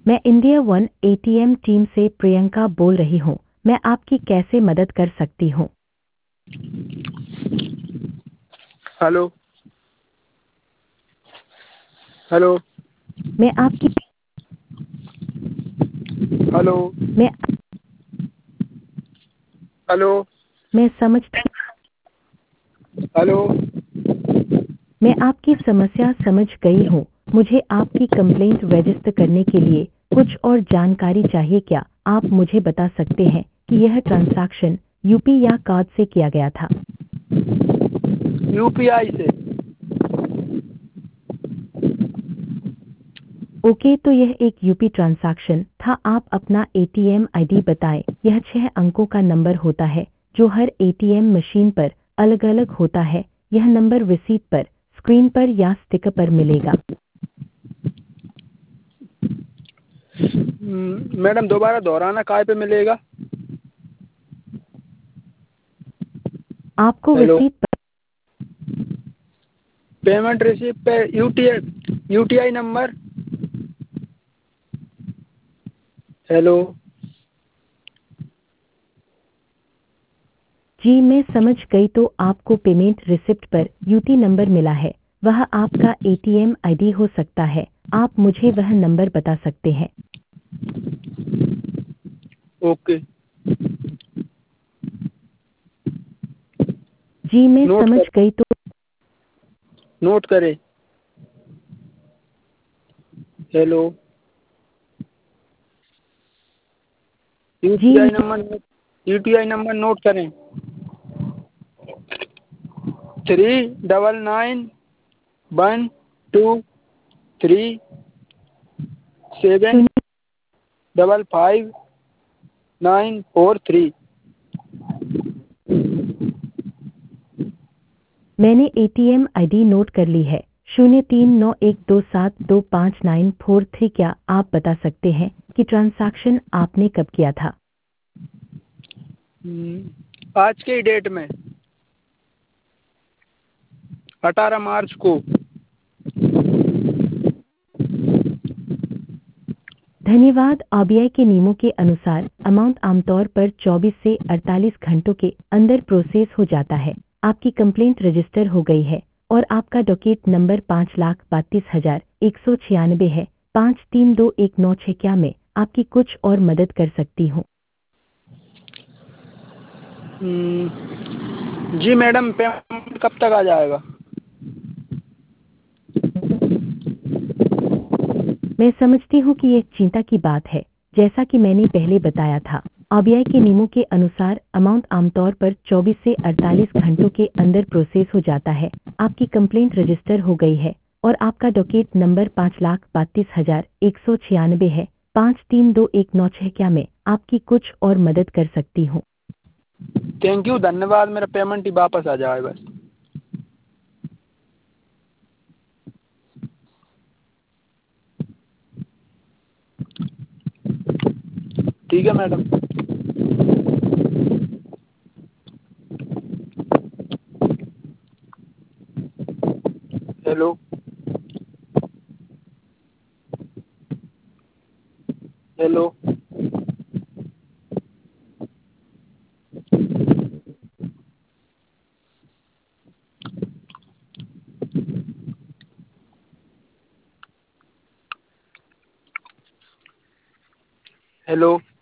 मैं India one ATM team से प्रियंका बोल रही हूँ। मैं आपकी कैसे मदद कर सकती हूँ? हेलो हेलो मैं आपकी हेलो मैं हेलो मैं समझती हेलो मैं आपकी समस्या समझ गई हूँ। मुझे आपकी कंप्लेंट रजिस्टर करने के लिए कुछ और जानकारी चाहिए। क्या आप मुझे बता सकते हैं कि यह ट्रांजैक्शन यूपी या कार्ड से किया गया था? यूपीआई से। ओके, तो यह एक यूपी ट्रांजैक्शन था। आप अपना एटीएम आईडी बताएं। यह 6 अंकों का नंबर होता है जो हर एटीएम मशीन पर अलग अलग होता है। यह नंबर रिसीट पर, स्क्रीन पर या स्टिकर पर मिलेगा। मैडम दोबारा दोहराना काय पे मिलेगा? आपको हेलो, रिसीट पर पेमेंट रिसिप्ट पे यूटीआई नंबर। हेलो जी मैं समझ गई। तो आपको पेमेंट रिसिप्ट पर यूटी नंबर मिला है। वह आपका एटीएम आईडी हो सकता है। आप मुझे वह नंबर बता सकते हैं? ओके, जी मैं नोट समझ कर गई। तो नोट करें। हेलो, जी यूटीआई नंबर नोट करें। 399123 सुनिए, 755 943। मैंने एटीएम आईडी नोट कर ली है। 0391272594 3। क्या आप बता सकते हैं कि ट्रांजैक्शन आपने कब किया था? आज के डेट में 18 मार्च को। धन्यवाद। आरबीआई के नियमों के अनुसार अमाउंट आमतौर पर 24 से 48 घंटों के अंदर प्रोसेस हो जाता है। आपकी कंप्लेंट रजिस्टर हो गई है और आपका डॉकेट नंबर 5,32,196 है। 532196। क्या मैं आपकी कुछ और मदद कर सकती हूँ? जी मैडम, पेमेंट कब तक आ जाएगा? मैं समझती हूँ कि ये चिंता की बात है। जैसा कि मैंने पहले बताया था, आरबीआई के नियमों के अनुसार अमाउंट आमतौर पर 24 से 48 घंटों के अंदर प्रोसेस हो जाता है। आपकी कंप्लेंट रजिस्टर हो गई है और आपका डॉकेट नंबर 5,32,196 है। 532196। क्या मैं आपकी कुछ और मदद कर सकती हूँ? थैंक यू, धन्यवाद। मेरा पेमेंट ही वापस आ जाए बस। ठीक है मैडम। Hello hello hello